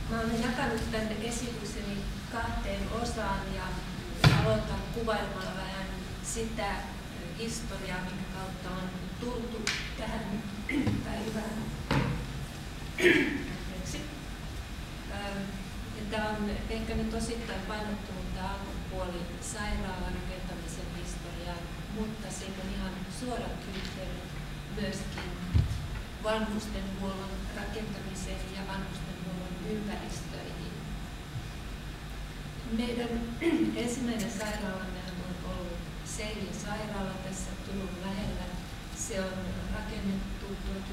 Mä olen jakanut tämän esitykseni kahteen osaan ja aloitan kuvailemalla vähän sitä historiaa, minkä kautta on tultu tähän päivään. Tämä on ehkä nyt osittain painottunut tämä alkupuoli sairaalan rakentamisen historiaan, mutta siinä on ihan suorat yhteydet myöskin vanhustenhuollon rakentamiseen ja vanhustenhuollon ympäristöihin. Meidän ensimmäinen sairaalamme on ollut Seilin sairaala tässä Turun lähellä. Se on rakennettu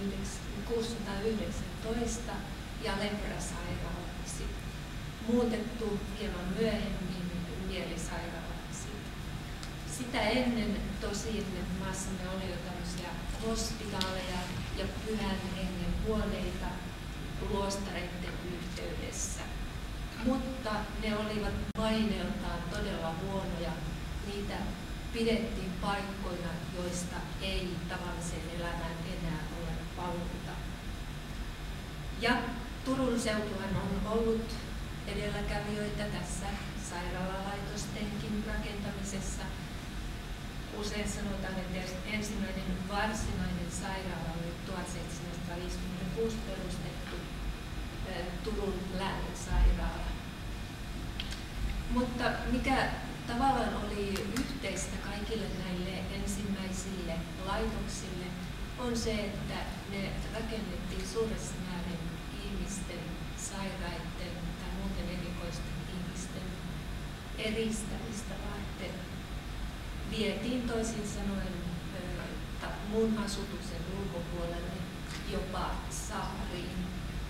1619 ja leprasairaalaksi. Muutettu hieman myöhemmin mielisairaalaksi. Sitä ennen tosin maassamme oli jo tämmöisiä hospitaaleja ja pyhän hengen huoneita luostareiden yhteydessä. Mutta ne olivat maineeltaan todella huonoja. Niitä pidettiin paikkoina, joista ei tavalliseen elämään enää ole paluuta. Ja Turun seutuhan on ollut edelläkävijöitä tässä sairaalalaitostenkin rakentamisessa. Usein sanotaan, että ensimmäinen varsinainen sairaala oli 1756 perustettu Turun lääninsairaala. Mutta mikä tavallaan oli yhteistä kaikille näille ensimmäisille laitoksille, on se, että ne rakennettiin suuressa määrin ihmisten, sairaiden tai muuten erikoisten ihmisten eristämistä varten. Vietiin toisin sanoen muun asutuksen ulkopuolelle, jopa saariin.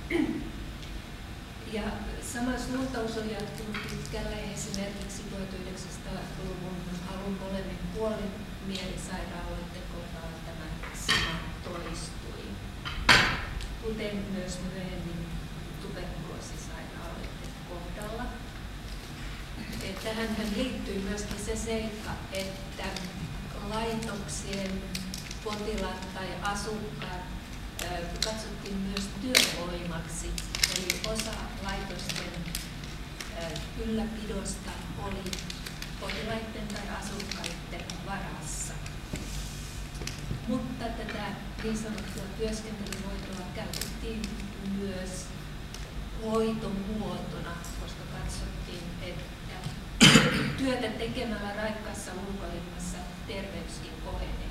Ja sama suuntaus on jatkunut pitkälle. Esimerkiksi 1900-luvun alun molemmin puolin mielisairaaloiden kohdalla tämä sama toistui, kuten myös myöhemmin tuberkuloosisairaaloiden kohdalla. Tähän liittyy myöskin se seikka, että laitoksien potilaat tai asukkaat katsottiin myös työvoimaksi. Eli osa laitosten ylläpidosta oli potilaiden tai asukkaiden varassa. Mutta tätä niin sanottua työskentelyhoitoa käytettiin myös hoitomuotona, koska katsottiin, että työtä tekemällä raikkaassa ulkoilmassa terveyskin kohenee.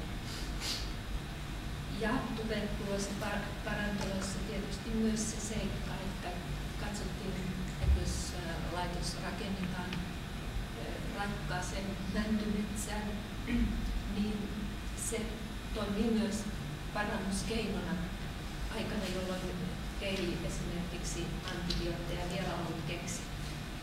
Ja tuberkuloosiparantelussa tietysti myös se seikka, että katsottiin, että jos laitos rakennetaan raikkaaseen mäntymetsään, niin se toimii myös parannuskeinona aikana, jolloin ei esimerkiksi antibiootteja vielä ollut keksitty.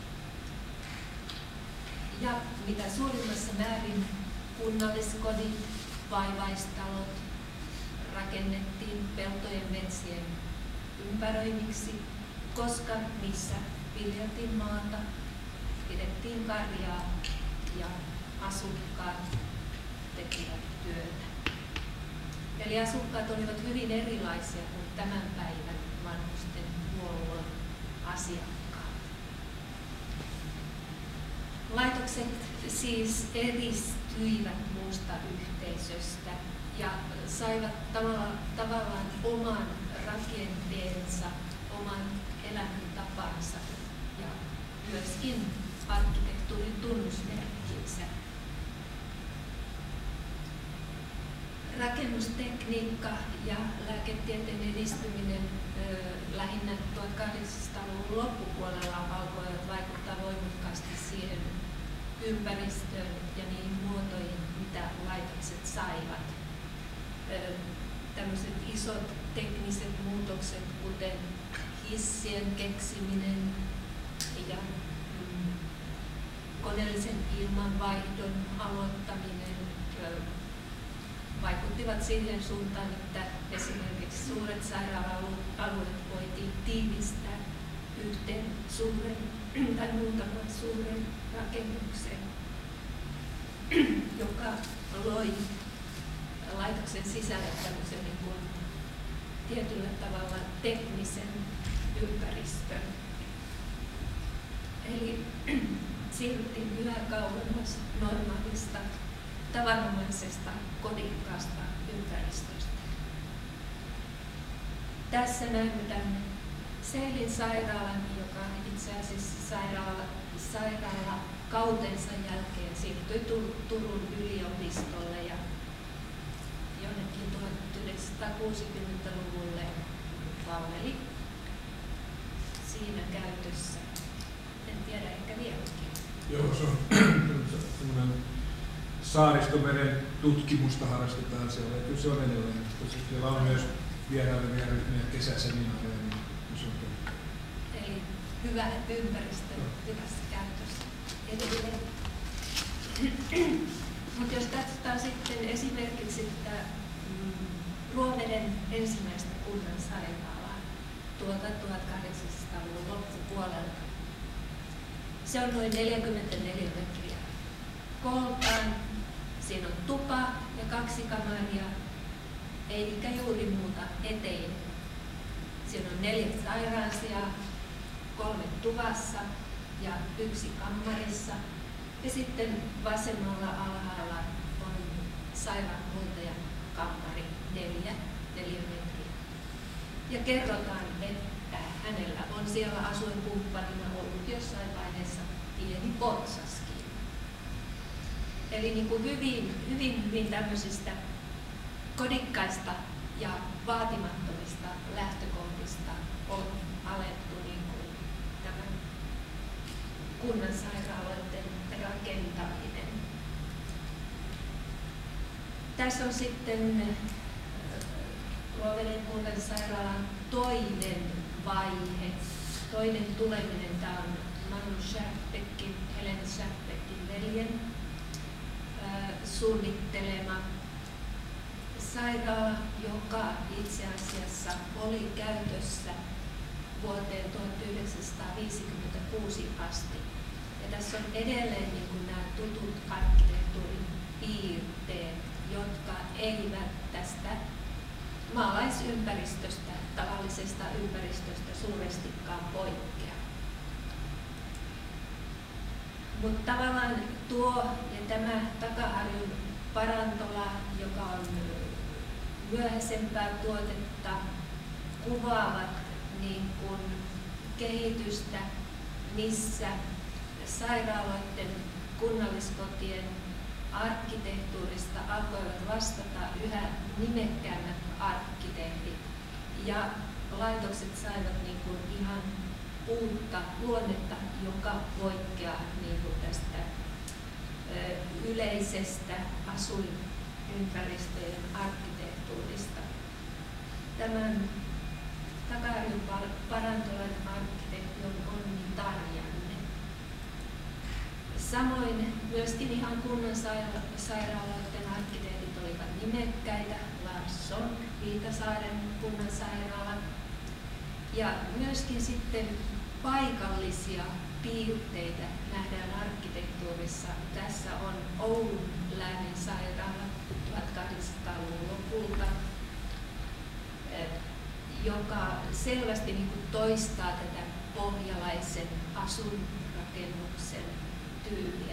Ja mitä suurimmassa määrin kunnalliskodit, vaivaistalot rakennettiin peltojen metsien ympäröimiksi, koska niissä viljeltiin maata, pidettiin karjaa ja asukkaat tekivät työtä. Eli asukkaat olivat hyvin erilaisia kuin tämän päivän vanhustenhuollon asiakkaat. Laitokset siis eristyivät muusta yhteisöstä ja saivat tavallaan oman rakenteensa, oman elämäntapansa ja myöskin arkkitehtuurin tunnusmerkkinsä. Rakennustekniikka ja lääketieteen edistyminen lähinnä 1800-luvun loppupuolella alkoivat vaikuttaa voimakkaasti siihen ympäristöön ja niihin muotoihin, mitä laitokset saivat. Tämmöiset isot tekniset muutokset, kuten hissien keksiminen ja koneellisen ilmanvaihdon aloittaminen, vaikuttivat siihen suuntaan, että esimerkiksi suuret sairaala-alueet voitiin tiivistää yhteen suuren tai muutaman suuren rakennuksen, joka loi laitoksen sisälle tämmöisen niin kuin tietyllä tavalla teknisen ympäristön. siirryttiin yhä kauemmas normaalista, tavanomaisesta, kodikkaasta ympäristöstä. Tässä näemme tämän Seelin sairaalan, joka itse asiassa sairaala kautensa jälkeen siirtyi Turun yliopistolle ja jonnekin 1960-luvulle palveli siinä käytössä. En tiedä, ehkä vieläkin. Joo, se on semmoinen Saaristomeren tutkimusta harrastetaan siellä. Kyllä se on edelleen. Siellä on myös vierailevia ryhmiä, kesäseminaareja. Eli hyvä ympäristö hyvässä käytössä edelleen. Mutta jos katsotaan sitten esimerkiksi Ruoveden ensimmäistä kunnan sairaalaa tuolta 1800-luvun loppupuolelta. Se on noin 44 metriä kooltaan. Siinä on tupa ja 2 kamaria, eikä juuri muuta eteinen. Siinä on 4 sairaansijaa, 3 tuvassa ja 1 kammarissa. Ja sitten vasemmalla alhaalla on sairaanhoitajan kammari 4 metriä. Ja kerrotaan, että hänellä on siellä asuinkumppanina ollut jossain vaiheessa pieni porsaskin. Eli niin kuin hyvin tämmöisistä kodikkaista ja vaatimattomista lähtökohdista on alettu niin kuin tämän kunnan sairaaloiden rakentaminen. Tässä on sitten Ruoveden kunnan sairaalan toinen vaihe, toinen tuleminen. Tämä on Manu Schärpbeckin, Helen Schärpbeckin veljen suunnittelema sairaala, joka itse asiassa oli käytössä vuoteen 1956 asti. Ja tässä on edelleen niin kuin nämä tutut arkkitehtuurin piirteet, jotka eivät tästä maalaisympäristöstä, tavallisesta ympäristöstä suurestikaan poikkea. Mutta tavallaan tuo ja tämä Takaharjun parantola, joka on myöhäisempää tuotetta, kuvaavat niin kuin kehitystä, missä sairaaloiden, kunnalliskotien arkkitehtuurista alkoivat vastata yhä nimekkäämmät arkkitehdit. Ja laitokset saivat niin kuin ihan uutta luonnetta, joka poikkeaa niin kuin tästä yleisestä asuinympäristöjen arkkitehtuurista. Tämän Takaharjun parantolan arkkitehti on Onni Tarjanne. Samoin myöskin ihan kunnan sairaaloiden arkkitehdit olivat nimekkäitä. Larsson, Viitasaaren kunnan sairaala. Ja myöskin sitten paikallisia piirteitä nähdään arkkitehtuurissa. Tässä on Oulun läänin sairaala 1800-luvun lopulta, joka selvästi niin kuin toistaa tätä pohjalaisen asuinrakennuksen tyyliä.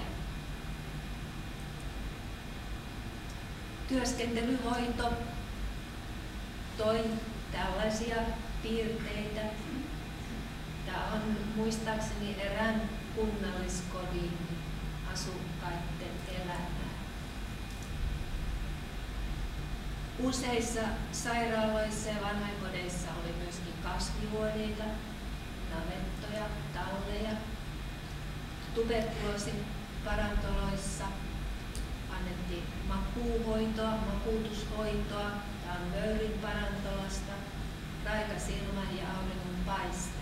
Työskentelyhoito toi tällaisia piirteitä. Tämä on muistaakseni erään kunnalliskodin asukkaiden elämää. Useissa sairaaloissa ja vanhainkodeissa oli myöskin kasvihuoneita, navettoja, talleja. Tuberkuloosiparantoloissa annettiin makuuhoitoa, makuutushoitoa. Tämä on Möyrin parantolasta, raikasilma ja auringonpaiste.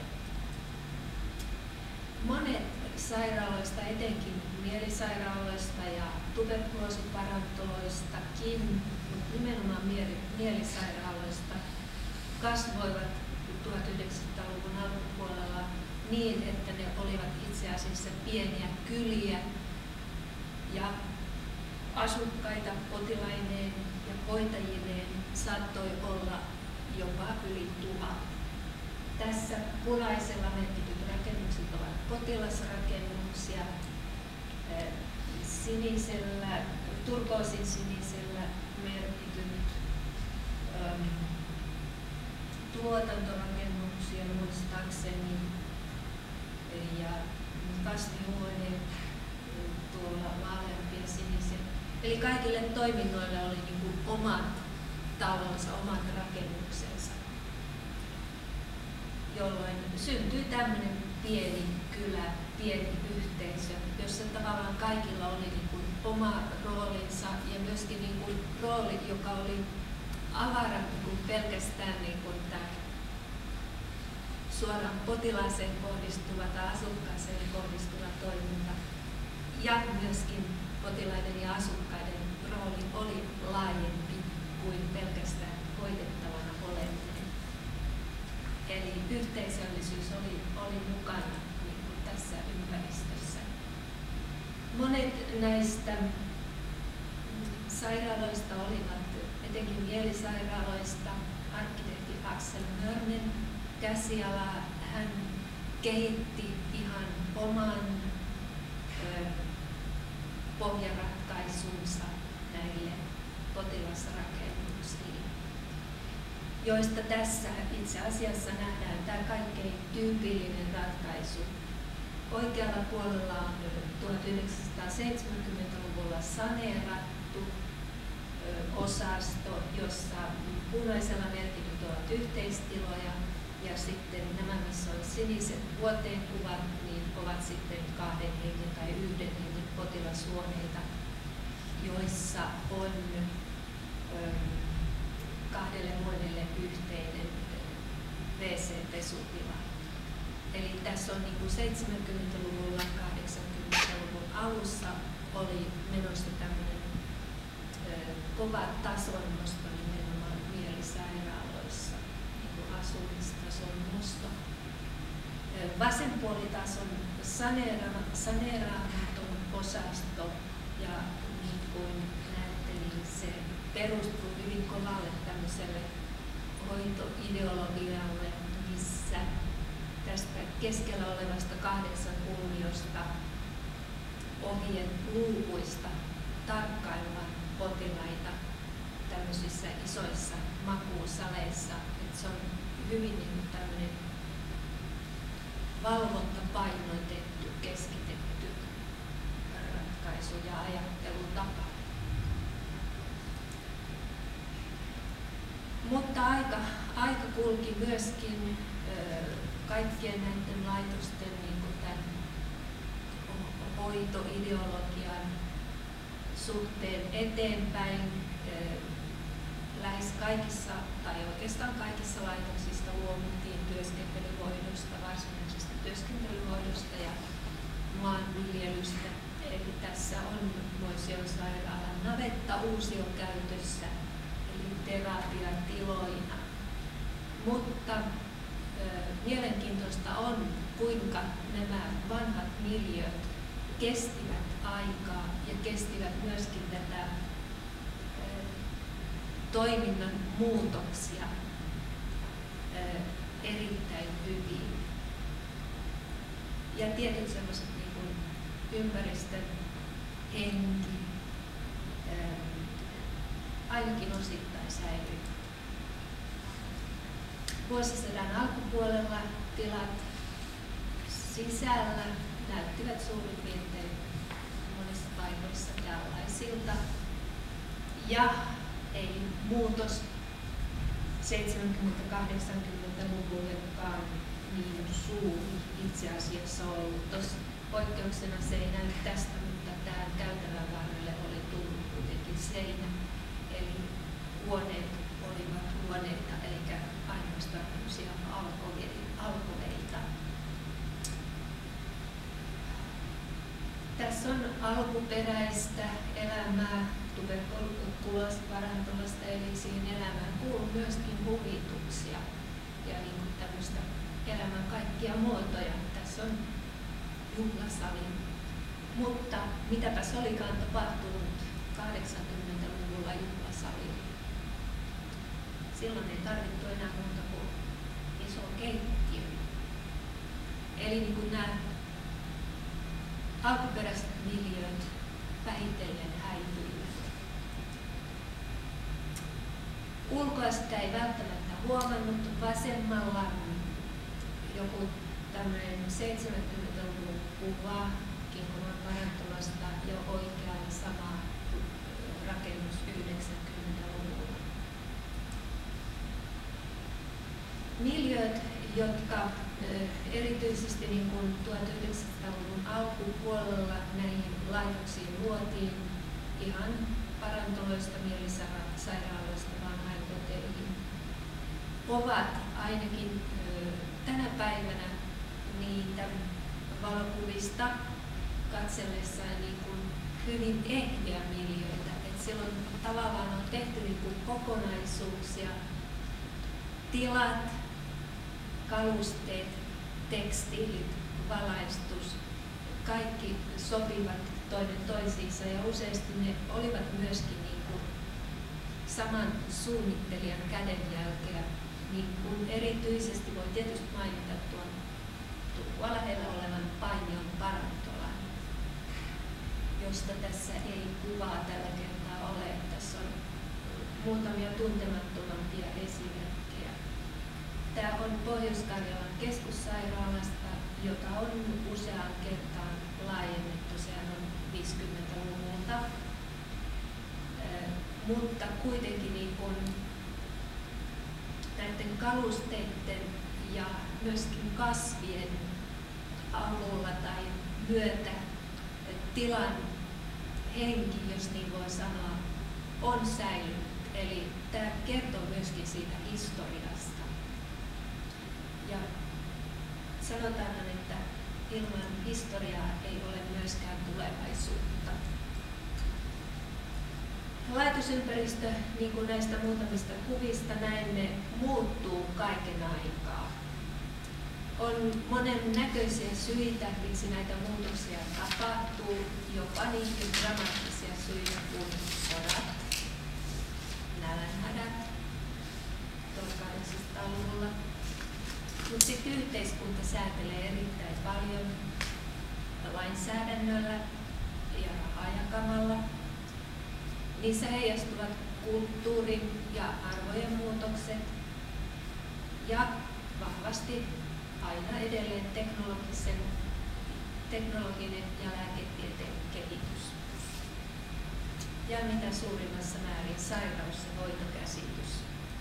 Monet sairaaloista, etenkin mielisairaaloista ja tuberkuloosiparantoloistakin, nimenomaan mielisairaaloista, kasvoivat 1900-luvun alkupuolella niin, että ne olivat itse asiassa pieniä kyliä ja asukkaita potilaineen ja hoitajineen saattoi olla jopa yli 1000. Tässä punaisella merkityt rakennukset ovat potilasrakennuksia sinisellä, turkoosin sinisellä merkityt tuotantorakennuksia muistaakseni ja kasvihuoneet tuolla vaaleampia sinisiä. Eli kaikille toiminnoille oli niin kuin omat talonsa, omat rakennuksensa, jolloin syntyi tämmöinen pieni kylä, pieni yhteisö, jossa tavallaan kaikilla oli niin kuin oma roolinsa ja myöskin niin kuin rooli, joka oli avarampi kuin pelkästään niin kuin tämä suoraan potilaaseen kohdistuva tai asukkaaseen kohdistuva toiminta. Ja myöskin potilaiden ja asukkaiden rooli oli laajempi kuin pelkästään hoidettavana oleminen. Eli yhteisöllisyys oli mukana niin kuin tässä ympäristössä. Monet näistä sairaaloista olivat, etenkin mielisairaaloista, arkkitehti Axel Mörnen käsiala. Hän kehitti ihan oman pohjaratkaisunsa näille potilasrakennuksiin, joista tässä itse asiassa nähdään tämä kaikkein tyypillinen ratkaisu. Oikealla puolella on 1970-luvulla saneerattu osasto, jossa punaisella merkityt ovat yhteistiloja, ja sitten nämä, missä on siniset vuoteenkuvat, niin ovat sitten 2 hengen tai 1 hengen potilashuoneita, joissa on 2 huoneelle yhteinen WC-pesutila. Eli tässä on niin kuin 70-luvulla, 80-luvun alussa oli menossa tämmöinen kova tasonnosto nimenomaan mielisairaaloissa, niin kuin asumistason nosto. Vasenpuolitason saneeraamaton osasto, ja niin kuin näette, niin se perustuu hyvin kovalle tämmöiselle hoitoideologialle, missä tästä keskellä olevasta 8 kulmiosta ovien luukuista tarkkaillaan potilaita tämmöisissä isoissa makuusaleissa. Et se on hyvin niin tämmöinen valvontapainotettu, keskitetty ratkaisu ja ajattelutapa. Mutta aika kulki myöskin kaikkien näiden laitosten niin kuin tämän hoitoideologian suhteen eteenpäin. Lähes kaikissa tai oikeastaan kaikissa laitoksissa luovuttiin työskentelyhoidosta, varsinaisesta työskentelyhoidosta ja maanviljelystä. Eli tässä on Moision sairaalan navetta uusiokäytössä, eli terapiatiloina. Mutta mielenkiintoista on, kuinka nämä vanhat miljööt kestivät aikaa ja kestivät myöskin tätä toiminnan muutoksia erittäin hyvin. Ja tietyt sellaiset niin kuin ympäristön henki ainakin osittain säilyy. Vuosisadan alkupuolella tilat sisällä näyttivät suurin piirtein monissa paikoissa tällaisilta. Ja ei muutos 70-80-luvullekaan niin suuri itse asiassa ollut. Tuossa poikkeuksena se ei näy tästä, mutta tähän käytävän varrelle oli tullut kuitenkin seinä. Eli huoneet olivat huoneita eikä ainoastaan tämmöisiä alkoveita. Tässä on alkuperäistä elämää tuberkuloosiparantolasta, eli siihen elämään kuuluu myöskin huvituksia ja niin kuin tämmöistä elämän kaikkia muotoja. Tässä on juhlasali. Mutta mitäpäs olikaan tapahtunut 80-luvulla juhlasalilla? Silloin ei tarvittu enää muuta kuin iso keittiö. Eli niin kuin nämä alkuperäiset miljööt vähitellen häipyivät. Ulkoa sitä ei välttämättä huomannut. Vasemmalla joku tämmöinen 70-luvun kuva Kinkoman parantumasta ja oikealla sama rakennus 90-luvulla. Miljööt, jotka erityisesti niin kuin 1900-luvun alkupuolella näihin laitoksiin luotiin ihan parantoloista, mielisairaaloista vanhainkoteihin, ovat ainakin tänä päivänä niitä valokuvista katsellessaan niin kuin hyvin ehjiä miljöitä. Et silloin tavallaan on tehty niin kuin kokonaisuuksia, tilat, kalusteet, tekstiilit, valaistus, kaikki sopivat toinen toisiinsa ja useasti ne olivat myöskin niin kuin saman suunnittelijan kädenjälkeä. Niin kuin erityisesti voi tietysti mainita tuon Tukkua lähellä olevan Paimion parantolan, josta tässä ei kuvaa tällä kertaa ole. Tässä on muutamia tuntemattomampia esimerkkejä. Tämä on Pohjois-Karjalan keskussairaalasta, jota on useaan kertaan laajennettu. Sehän on 50-luvulta, mutta kuitenkin niin kuin näiden kalusteiden ja myöskin kasvien avulla tai myötä tilan henki, jos niin voi sanoa, on säilynyt. Eli tämä kertoo myöskin siitä historiasta. Ja sanotaan, että ilman historiaa ei ole myöskään tulevaisuutta. Laitosympäristö, niin kuin näistä muutamista kuvista näemme, muuttuu kaiken aikaa. On monen näköisiä syitä, miksi näitä muutoksia tapahtuu, jopa niinkin dramaattisia syitä kuin sodat, nälänhädät 1800-luvulla. Mutta sitten yhteiskunta säätelee erittäin paljon lainsäädännöllä ja rahaa jakamalla. Niissä heijastuvat kulttuurin ja arvojen muutokset ja vahvasti aina edelleen teknologinen ja lääketieteen kehitys. Ja mitä suurimmassa määrin sairaus- ja hoitokäsitys.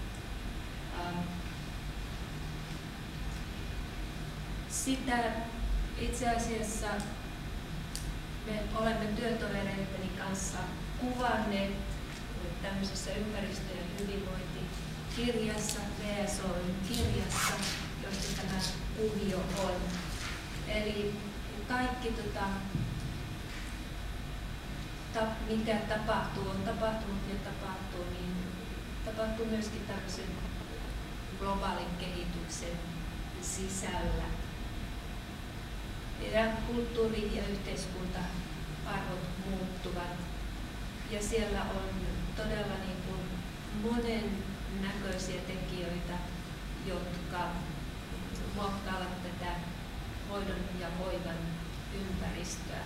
Sitä itse asiassa me olemme työtovereitteni kanssa kuvanneet tämmöisessä ympäristö- ja hyvinvointikirjassa, VSOY-kirjassa, josta tämä kuvio on. Eli kaikki, mikä tapahtuu, on tapahtunut ja tapahtuu, niin tapahtuu myöskin tämmöisen globaalin kehityksen sisällä. Ja kulttuuri- ja yhteiskunta-arvot muuttuvat. Ja siellä on todella niin kuin monen näköisiä tekijöitä, jotka muokkaavat tätä hoidon ja hoivan ympäristöä.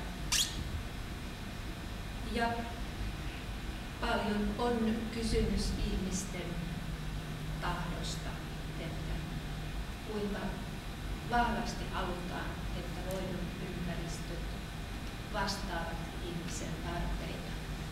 Ja paljon on kysymys ihmisten tahdosta, että kuinka vahvasti halutaan, että hoidon ympäristöt vastaavat ihmisen tarpeita.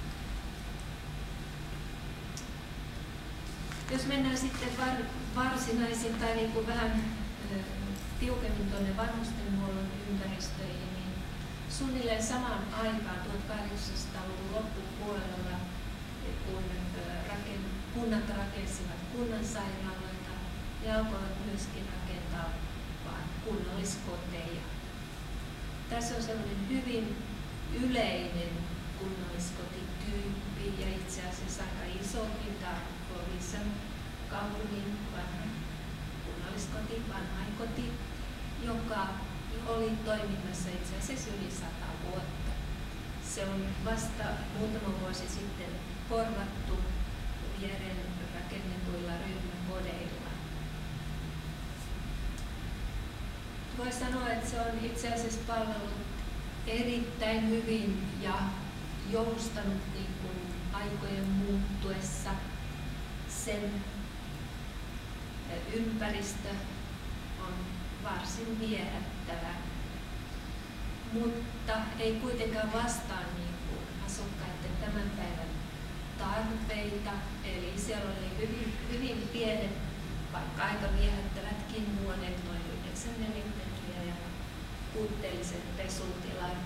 Jos mennään sitten varsinaisiin tai niin kuin vähän tiukemmin tuonne vanhustenhuollon ympäristöihin, niin suunnilleen samaan aikaan 1800-luvun loppupuolella, kun kunnat rakensivat kunnansairaaloita ja alkoivat myöskin rakentaa kunnalliskoteja. Tässä on sellainen hyvin yleinen kunnalliskotityyppi ja itse asiassa aika isokin Loviisan kaupungin vanha kunnalliskoti, vanhainkoti, joka oli toiminnassa itse asiassa yli 100 vuotta. Se on vasta muutama vuosi sitten korvattu viereen rakennetuilla ryhmäkodeilla. Voi sanoa, että se on itse asiassa palvellut erittäin hyvin ja joustanut niin kuin aikojen muuttuessa. Sen ympäristö on varsin viehättävä, mutta ei kuitenkaan vastaa niin kuin asukkaiden tämän päivän tarpeita. Eli siellä oli hyvin pienet, vaikka aika viehättävätkin huoneet, noin 9 neliömetriä ja puutteelliset pesutilat.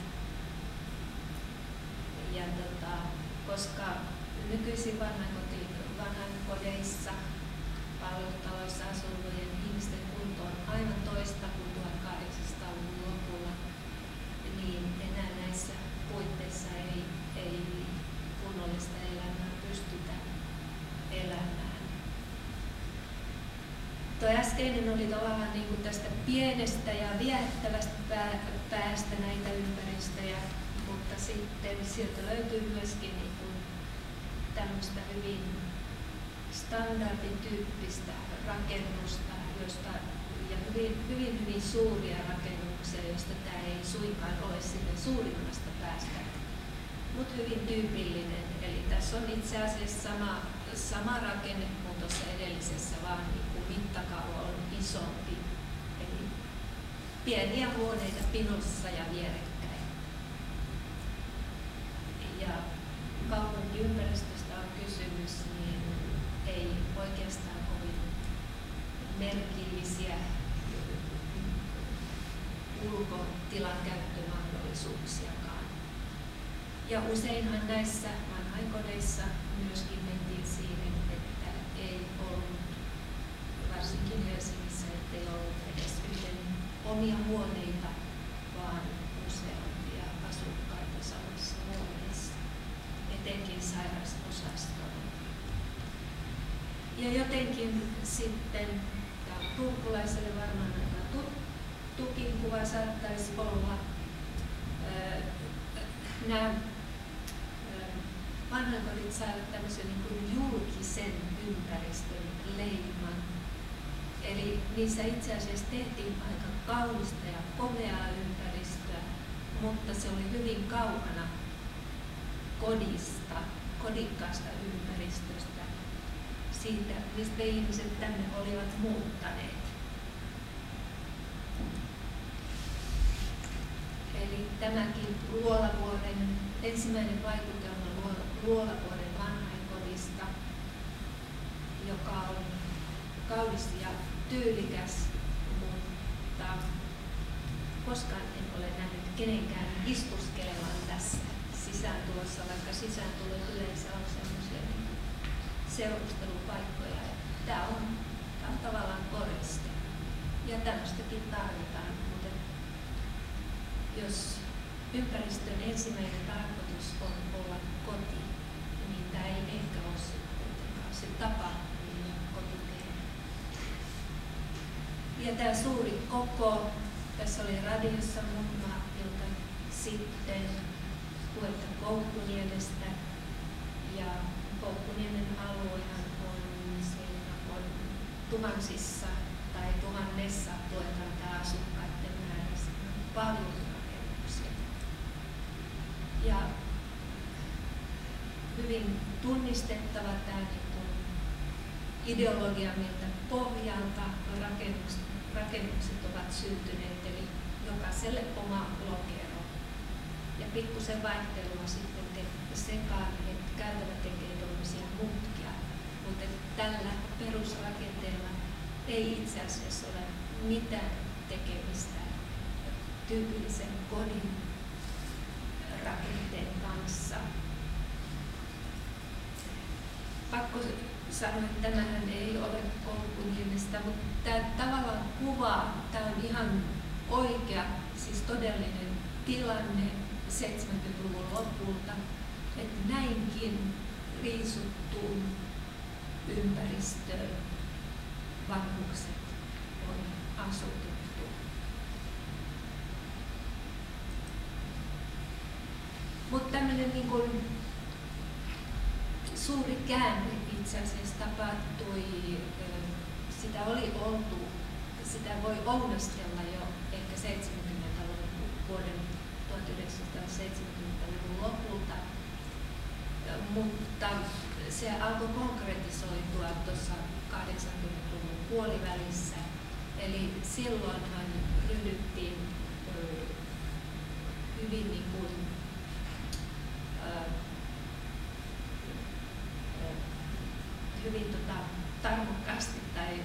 Ja koska nykyisin vanhainkodeissa, palvelutaloissa asuvien ihmisten kunto on aivan toista kuin 1800-luvun lopulla, niin enää näissä puitteissa ei kunnollista elämää pystytä elämään. Tuo äskeinen oli tavallaan niin kuin tästä pienestä ja viehättävästä päästä näitä ympäristöjä, mutta sitten sieltä löytyy myöskin niin kuin tämmöistä hyvin standardityyppistä rakennusta, ja hyvin suuria rakennuksia, joista tämä ei suinkaan ole sitten suurimmasta päästä, mutta hyvin tyypillinen. Eli tässä on itse asiassa sama rakenne kuin tuossa edellisessä, vaan niin kuin mittakaava on isompi. Eli pieniä huoneita pinossa ja vierekkäin. Ja kaupunkiympäristöstä on kysymys, niin ei oikeastaan kovin merkillisiä ulkotilan käyttömahdollisuuksiakaan. Ja useinhan näissä vanhainkodeissa myöskin mentiin siihen, että ei ollut, varsinkin Helsingissä, ettei ollut edes yhden omia huoneita, vaan useampia asukkaita samassa huoneessa, etenkin sairasosastolla. Ja jotenkin sitten turkulaiselle varmaan tuttukin kuva saattaisi olla nämä vanhainkodit saivat tämmöisen niin kuin julkisen ympäristön leiman. Eli niissä itse asiassa tehtiin aika kaunista ja komeaa ympäristöä, mutta se oli hyvin kaukana kodikkaasta ympäristöstä, siitä, mistä ihmiset tänne olivat muuttaneet. Eli tämäkin Luolavuoren ensimmäinen vaikutelma Luolavuoren vanhainkodista, joka on kaunis ja tyylikäs, mutta koskaan en ole nähnyt kenenkään istuskelevan tässä sisääntulossa, vaikka sisääntulot yleensä on sellaisia seurustelupaikkoja. Tämä on tavallaan koriste. Ja tämmöistäkin tarvitaan, mutta jos ympäristön ensimmäinen tarkoitus on olla koti, niin tämä ei ehkä ole kuitenkaan se tapa, millä koti tehdään. Ja tämä suuri koko, tässä oli radiossa muutama ilta sitten puhetta Koukkuniemestä, ja Koukkuniemen aluehan on tuhansissa tai tuhannessa luetaan tämä asukkaiden määrässä paljon rakennuksia. Ja hyvin tunnistettava tämä ideologia, miltä pohjalta rakennukset ovat syntyneet, eli jokaiselle oma lokero. Ja pikkusen vaihtelua sitten sekaan, että käytävä tekee tuollaisia mutkia, mutta tällä perusrakenteella ei itse asiassa ole mitään tekemistä tyypillisen kodin rakenteen kanssa. Pakko sanoa, että tämähän ei ole Koukkuniemestä, mutta tämä tavallaan kuvaa, tämä on ihan oikea, siis todellinen tilanne 70-luvun lopulta, että näinkin riisuttuun ympäristöön vanhukset on asutettu. Mutta tämmöinen niin kuin suuri käänne itse asiassa tapahtui, sitä oli oltu, sitä voi ounastella jo ehkä 70-luvun vuoden 1970-luvun lopulta, mutta se alkoi konkretisoitua tuossa 80-luvun puolivälissä. Eli silloinhan ryhdyttiin hyvin niin kuin, hyvin tarmokkaasti tai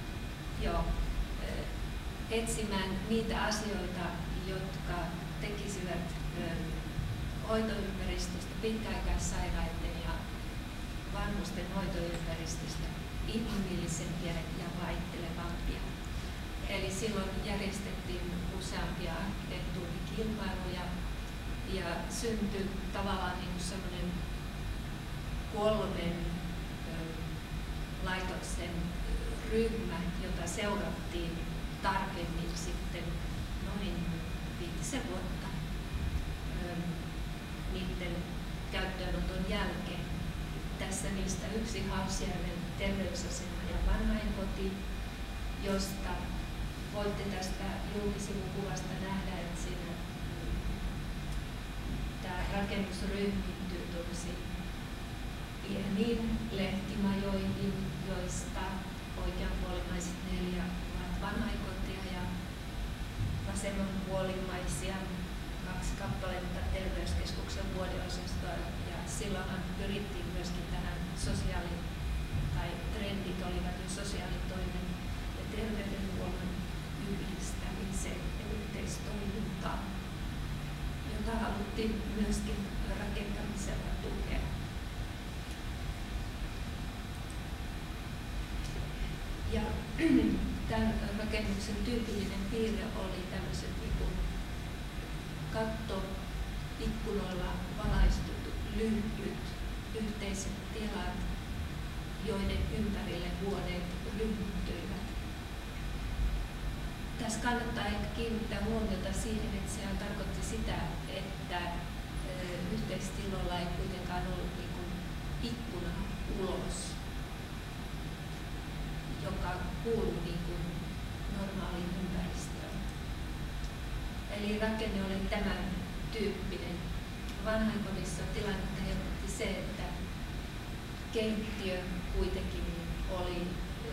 etsimään niitä asioita, jotka tekisivät hoitoympäristöstä, pitkäaikaissairaiden ja vanhusten hoitoympäristöstä inhimillisempiä ja vaihtelevampia. Eli silloin järjestettiin useampia arkkitehtuurikilpailuja ja syntyi tavallaan niin semmoinen 3 laitoksen ryhmä, jota seurattiin tarkemmin sitten noin 5 vuotta niiden käyttöönoton jälkeen. Tässä niistä yksi Hausjärven terveysasema ja vanhainkoti, josta voitte tästä julkisivukuvasta nähdä, että siinä tämä rakennus ryhmittyy pieniin lehtimajoihin, joista oikeanpuolimaiset 4 ovat vanhainkotia ja vasemmanpuolimaisia 2 kappaletta terveyskeskuksen vuodeosastoa. Ja silloinhan pyrittiin myöskin tähän trendit olivat jo sosiaalitoimen ja terveydenhuollon yhdistämiseen ja yhteistoimintaan, jota haluttiin myöskin rakentamisella tukea. Ja tämän rakennuksen tyypillinen piirre oli tämmöiset kattoikkunoilla valaistut lyhyt yhteiset tilat, joiden ympärille huoneet ryhmittyivät. Tässä kannattaa ehkä kiinnittää huomiota siihen, että sehän tarkoitti sitä, että yhteistiloilla ei kuitenkaan ollut niin kuin ikkuna ulos, joka kuului niin kuin normaaliin ympäristöön. Eli rakenne oli tämän tyyppinen. Vanhainkodissa tilannetta helpotti se, että keittiö kuitenkin oli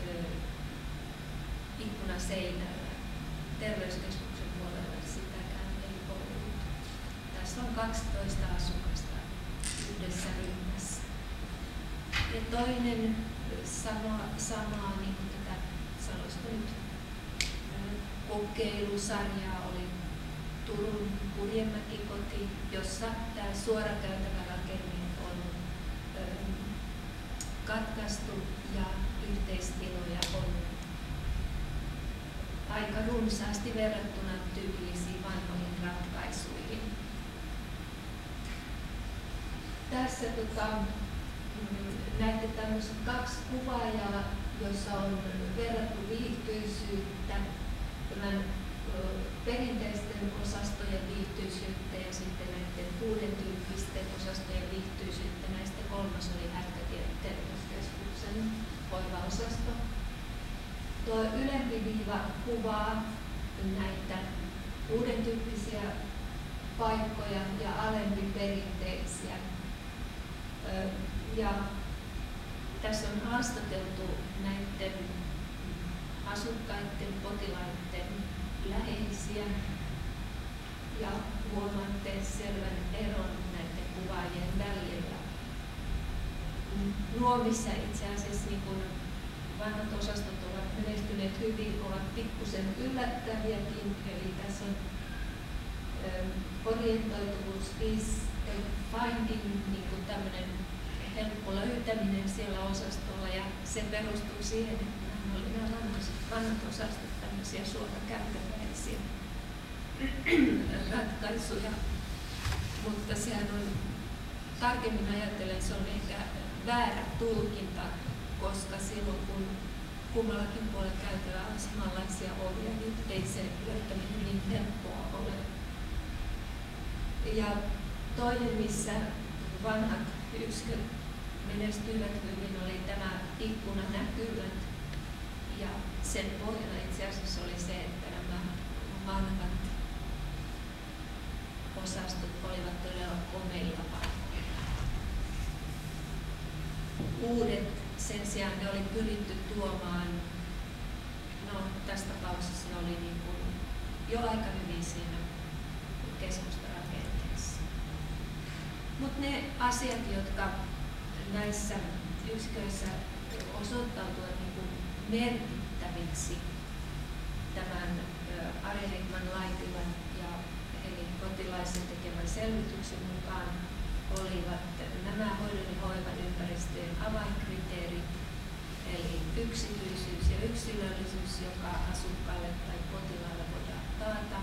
ikkuna seinällä. Terveyskeskuksen puolella sitäkään ei ollut. Tässä on 12 asukasta yhdessä ryhmässä. Ja toinen samaa niin kuin tätä sanoisiko nyt kokeilusarjaa oli Turun Kurjemäki-koti, jossa tämä suorakäytävä rakenne on katkaistu ja yhteistiloja on aika runsaasti verrattuna tyypillisiin vanhoihin ratkaisuihin. Tässä näette tämmöiset 2 kuvaajaa, joissa on verrattu viihtyisyyttä, tämän perinteisten osastojen viihtyisyyttä ja sitten näiden uuden tyyppisten osastojen viihtyisyyttä. Näistä 3. oli Härkäterveyskeskuksen hoivaosasto. Tuo ylempi viiva kuvaa näitä uuden tyyppisiä paikkoja ja alempi perinteisiä. Ja tässä on haastateltu näiden asukkaiden, potilaiden läheisiä ja huomaatte selvän eron näiden kuvaajien välillä. Nuomissa itse asiassa niin kun vanhat osastot ovat menestyneet hyvin, ovat pikkusen yllättäviäkin, eli tässä on orientoituvuus, finding, niin kuin tämmöinen helppo löytäminen siellä osastolla, ja se perustuu siihen, että nämä oli nämä vanhat osastot tämmöisiä suorakäytäväisiä ratkaisuja, mutta sehän on tarkemmin ajatellen se on ehkä väärä tulkinta, koska silloin kun kummallakin puolella käytävää on samanlaisia ovia, niin ei se löytäminen niin helppoa ole. Ja toinen, missä vanhat yksiköt menestyivät hyvin, oli tämä ikkunanäkymät. Ja sen pohjana itse asiassa oli se, että nämä vanhat osastot olivat todella komeilla paikoilla. uudet sen sijaan ne oli pyritty tuomaan, no tässä tapauksessa ne oli niin kuin jo aika hyvin siinä keskustarakenteessa. Mutta ne asiat, jotka näissä yksiköissä osoittautuvat niin kuin merkittäviksi tämän Ari Heikman-Laitilan ja Heli Kotilaisen tekemän selvityksen mukaan olivat nämä hoidon ja hoivan ympäristöjen avainkriteerit, eli yksityisyys ja yksilöllisyys, joka asukkaalle tai potilaalle voidaan taata.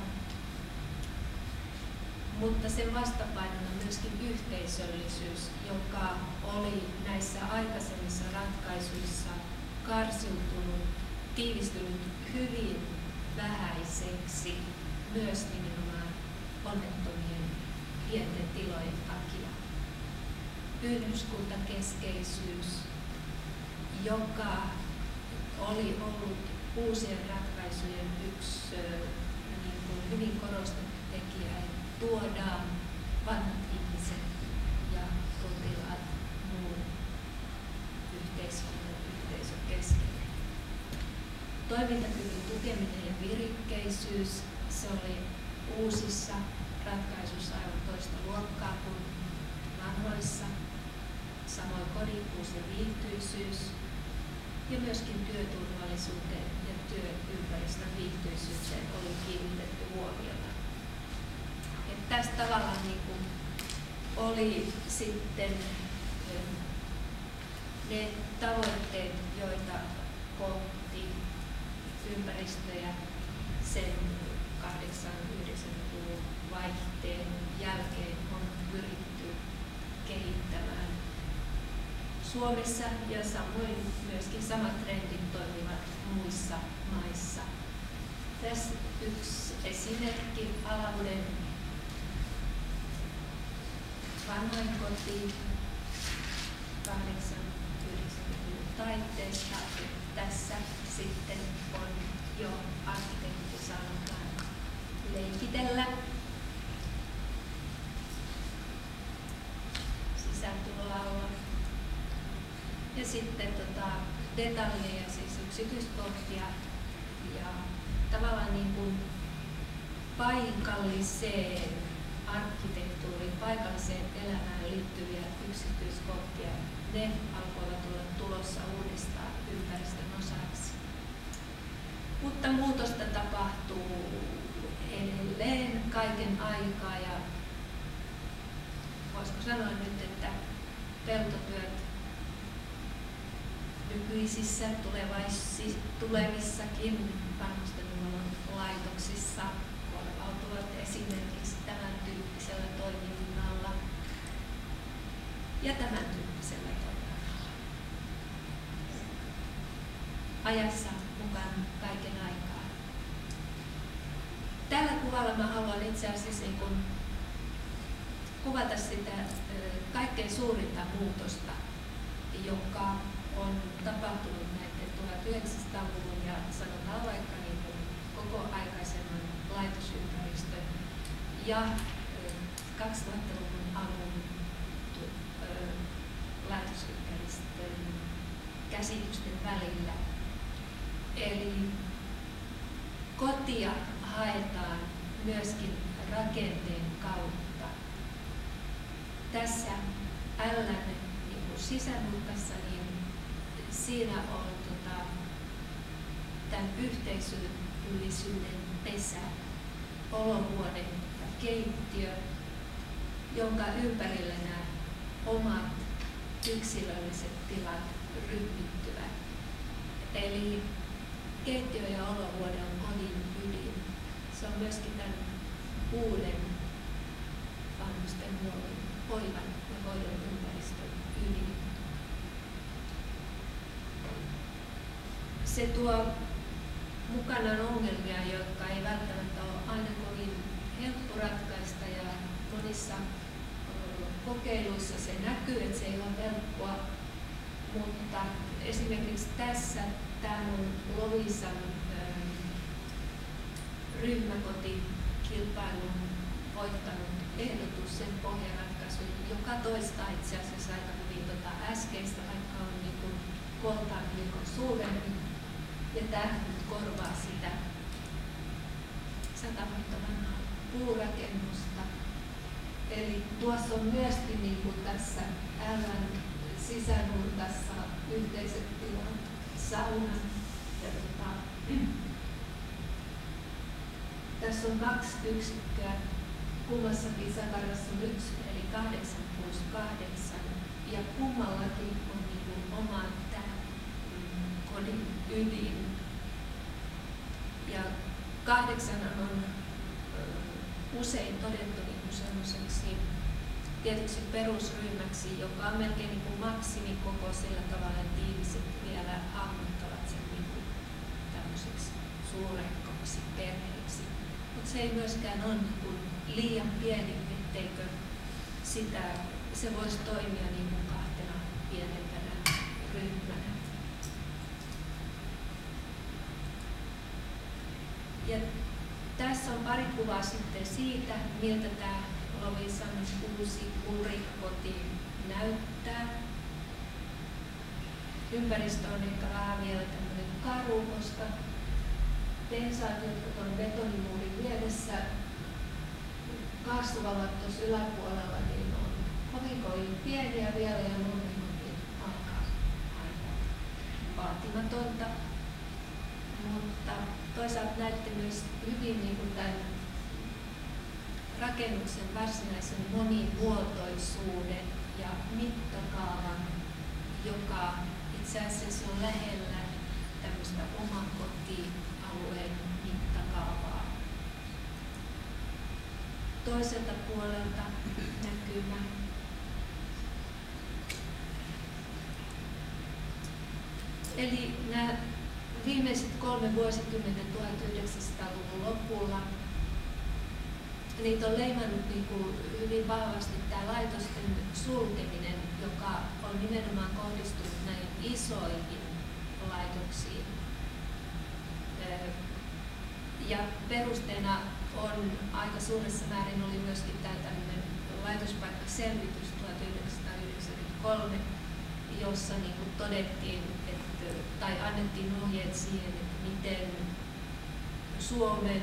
Mutta sen vastapainona myöskin yhteisöllisyys, joka oli näissä aikaisemmissa ratkaisuissa karsiutunut, tiivistynyt hyvin vähäiseksi myös nimenomaan onnettomien pienten tilojen takia. Yhdyskuntakeskeisyys, joka oli ollut uusien ratkaisujen yksi niin kuin hyvin korostettu tekijä, että tuodaan vanhat ihmiset ja potilaat muun yhteiskunnan yhteisön keskelle. Toimintakyvyn tukeminen ja virikkeisyys, se oli uusissa ratkaisuissa aivan toista luokkaa kuin vanhoissa. Samoin kodikkuus ja viihtyisyys ja myöskin työturvallisuuteen ja työympäristön viihtyisyyteen oli kiinnitetty huomiota. Ja tästä tavallaan niin kuin oli sitten ne tavoitteet, joita kohti ympäristöjä sen 80-90-luvun vaihteen jälkeen on pyritty kehittämään Suomessa ja samoin myöskin samat trendit toimivat muissa maissa. Tässä yksi esimerkki Alavuden vanhainkoti 80-90-luvun taitteesta. Tässä sitten on jo arkkitehti saanut leikitellä sisääntulolla. Ja sitten detaljeja, siis yksityiskohtia ja tavallaan niin kuin paikalliseen arkkitehtuuriin, paikalliseen elämään liittyviä yksityiskohtia, ne alkoivat olla tulossa uudestaan ympäristön osaksi. Mutta muutosta tapahtuu edelleen kaiken aikaa ja voisiko sanoa nyt, että peltotyöt nykyisissä tulevissakin vanhustenhuollon laitoksissa korvautuvat esimerkiksi tämän tyyppisellä toiminnalla ja tämän tyyppisellä toiminnalla. Ajassa mukaan kaiken aikaa. Tällä kuvalla mä haluan itse asiassa niin kun kuvata sitä kaikkein suurinta muutosta, joka on tapahtunut näiden 1900-luvun ja sanotaan vaikka niin kuin koko aikaisemman laitosympäristön ja 2000-luvun alun laitosympäristön käsitysten välillä. Eli kotia haetaan myöskin rakenteen kautta. Tässä L:n niin sisänurkassa niin siinä on tämän yhteisöllisyyden pesä, olohuone ja keittiö, jonka ympärillä nämä omat yksilölliset tilat ryhmittyvät. Eli keittiö ja olohuone on kodin ydin. Se on myöskin tämän uuden vanhustenhuollon, hoivan ja hoidon ympäristön ydin. Se tuo mukanaan ongelmia, jotka ei välttämättä ole aina kovin helppo ratkaista ja monissa kokeiluissa se näkyy, että se ei ole helppoa, mutta esimerkiksi tässä tämä on Loviisan ryhmäkotikilpailun voittanut ehdotus sen pohjaratkaisun, joka toistaa itse asiassa aika hyvin äskeistä, vaikka on niin kuin kooltaan hiukan suurempi. Ja tämä korvaa sitä 100 vuotta vanhaa puurakennusta. Eli tuossa on myöskin niin kuin tässä L:n sisänurkassa yhteiset tilat, saunan. Ja tässä on 2 yksikköä, kummassakin sakarassa on 1, eli 8+8. Ja kummallakin on niin kuin oma tämä kodin ydin. Ja 8 on usein todettu niin semmoiseksi tietyksi perusryhmäksi, joka on melkein niin kuin maksimikoko sillä tavalla, että ihmiset vielä hahmottavat sen niin kuin tämmöiseksi suurehkoksi perheeksi. Mutta se ei myöskään ole niin kuin liian pieni, etteikö sitä, se voisi toimia niin kuin 2 pienempänä ryhmänä. Ja tässä on pari kuvaa sitten siitä, miltä tämä Loviisan uusi Ulrich-koti näyttää. Ympäristö on ehkä vähän vielä tämmöinen karu, koska pensaat, jotka tuon betonimuurin vieressä kaasuvalla tuossa yläpuolella, niin on kovin pieniä vielä ja nurmikokin alkaa aika vaatimatonta. Mutta toisaalta näette myös hyvin niin kuin tämän rakennuksen varsinaisen monimuotoisuuden ja mittakaavan, joka itse asiassa on lähellä tämmöistä omakotialueen mittakaavaa. Toiselta puolelta näkymä. Eli nämä viimeiset 3 vuosikymmentä 1900-luvun lopulla niitä on leimannut niin kuin hyvin vahvasti tämä laitosten sulkeminen, joka on nimenomaan kohdistunut näihin isoihin laitoksiin. Ja perusteena on aika suuressa määrin oli myöskin tämä tämmöinen laitospaikkaselvitys 1993, jossa niin kuin todettiin, tai annettiin ohjeet siihen, että miten Suomen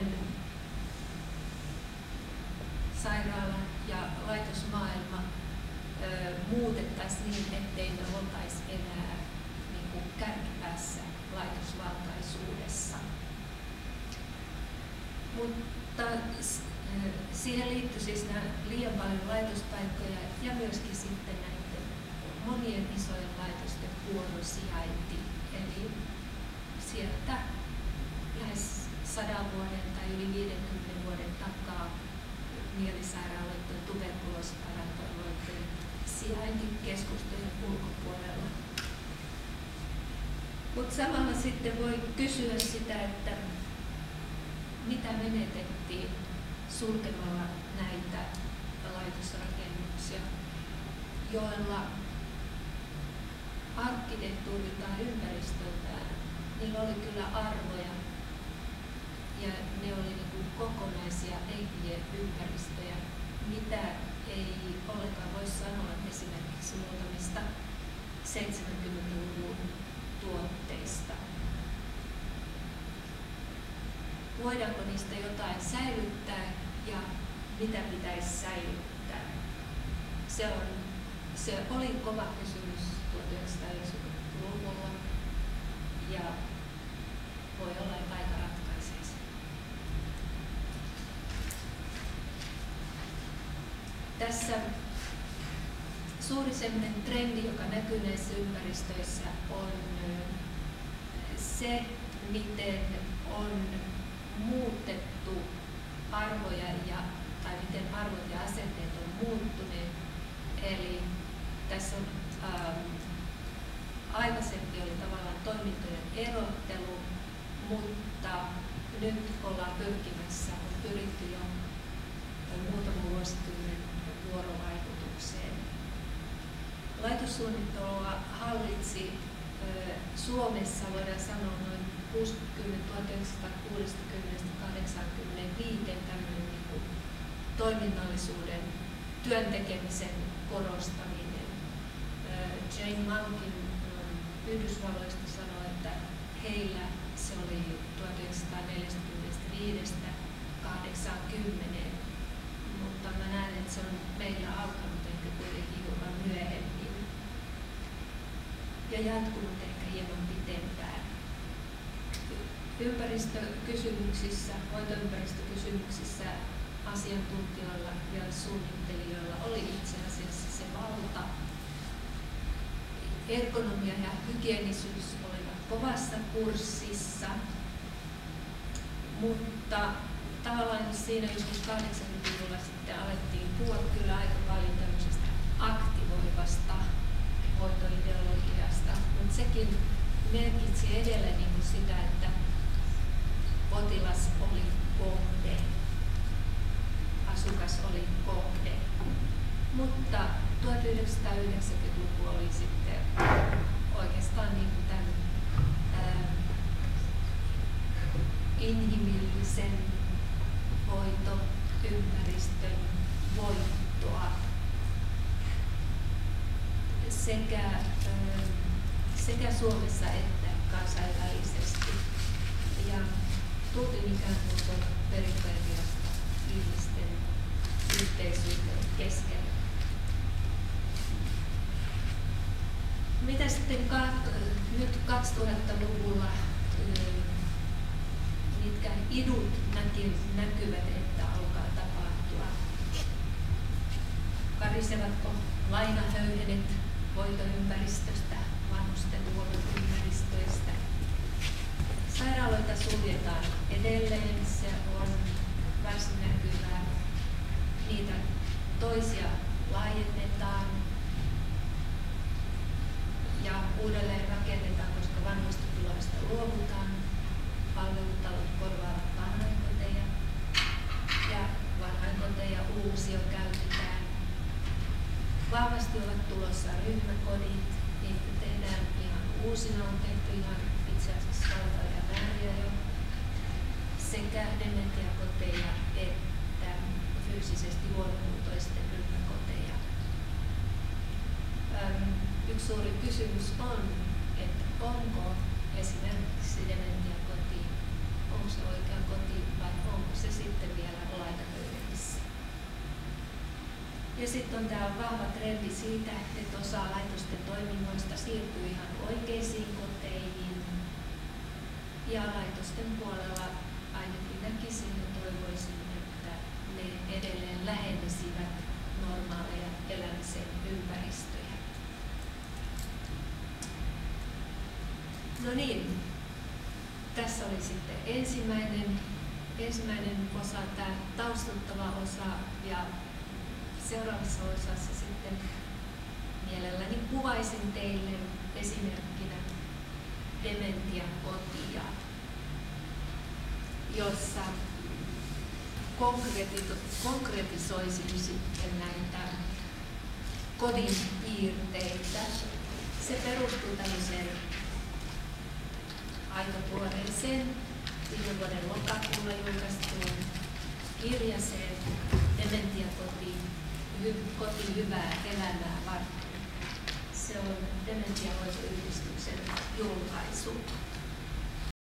sairaala ja laitosmaailma muutettaisiin niin, ettei me oltaisi enää niin kuin kärkipäässä laitosvaltaisuudessa. Mutta siihen liittyy siis liian paljon laitospaikkoja ja myöskin sitten näiden monien isojen laitosten huono sijainti. Eli sieltä lähes 100 vuoden tai yli 50 vuoden takaa mielisairaaloiden, tuberkuloosiparantoaloiden sijaintikeskustojen ulkopuolella. Mutta samalla sitten voi kysyä sitä, että mitä menetettiin sulkemalla näitä laitosrakennuksia, joilla arkkitehtuuriltaan ympäristöltään, niillä oli kyllä arvoja ja ne oli niin kuin kokonaisia ehjiä ympäristöjä, mitä ei ollenkaan voi sanoa esimerkiksi muutamista 70-luvun tuotteista. Voidaanko niistä jotain säilyttää ja mitä pitäisi säilyttää? Se oli kova kysymys 1990-luvulla ja voi olla, että aika ratkaisee sen. Tässä suuri sellainen trendi, joka näkyy näissä ympäristöissä, on se, miten on muutettu arvoja tai miten arvot ja asenteet on muuttuneet. Eli tässä on aikaisemmin oli tavallaan toimintojen erottelu, mutta nyt ollaan pyrkimässä, on pyritty jo muutama vuosikymmen vuorovaikutukseen. Laitossuunnittelua hallitsi Suomessa, voidaan sanoa, noin 1960-85 tämmöinen niin kuin toiminnallisuuden työn tekemisen korostaminen. Jane Monkin Yhdysvalloista sanoi, että heillä se oli 1945–80, mutta mä näen, että se on meillä alkanut ehkä kuitenkin hiukan myöhemmin ja jatkunut ehkä hieman pitempään. Ympäristökysymyksissä, hoitoympäristökysymyksissä asiantuntijoilla ja suunnittelijoilla oli itse asiassa se valta. Ergonomia ja hygienisyys olivat kovassa kurssissa, mutta tavallaan siinä joskus 80-luvulla sitten alettiin puhua kyllä aika paljon tämmöisestä aktivoivasta hoitoideologiasta, mutta sekin merkitsi edelleen niin kuin sitä, että potilas oli kohde, asukas oli kohde. Mutta 1990-luku oli sitten oikeastaan niin kuin tämän inhimillisen hoitoympäristön voittoa sekä Suomessa että kansainvälisesti. Ja tultiin ikään kuin periferiasta ihmisten yhteisyyden keskellä. Mitä sitten nyt 2000-luvulla, mitkä idut näkyvät, että alkaa tapahtua? Karisevatko lainahöyhenet hoitoympäristöstä, vanhustenhuollon ympäristöistä? Sairaaloita suljetaan edelleen, se on varsin näkyvää. Niitä toisia laajennetaan ja uudelleen rakennetaan, koska vanhoista tiloista luovutaan. Palvelutalot korvaavat vanhainkoteja ja vanhainkoteja uusio käytetään. Vahvasti ovat tulossa ryhmäkodit, niitä tehdään ihan uusina, on tehty ihan itse asiassa valtavia määriä jo. Sekä dementiakoteja että fyysisesti huonokuntoisten ryhmäkoteja. Yksi suuri kysymys on, että onko esimerkiksi dementiakoti, onko se oikea koti vai onko se sitten vielä laitahöydessä. Ja sitten on tämä vahva trendi siitä, että osa laitosten toiminnoista siirtyy ihan oikeisiin koteihin. Ja laitosten puolella ainakin näkisin ja toivoisin, että ne edelleen lähenisivät normaaleja elämisen ympäristöjä. No niin, tässä oli sitten ensimmäinen osa, tämä taustuttava osa, ja seuraavassa osassa sitten mielelläni kuvaisin teille esimerkkinä dementiakotia, jossa konkretisoisin sitten näitä kodin piirteitä. Se perustuu tällaiseen aika tuoreeseen viime vuoden lokakuulla julkaistuun kirjaseen Dementiakoti hyvää elämää varten. Se on Dementiahoitoyhdistyksen julkaisu.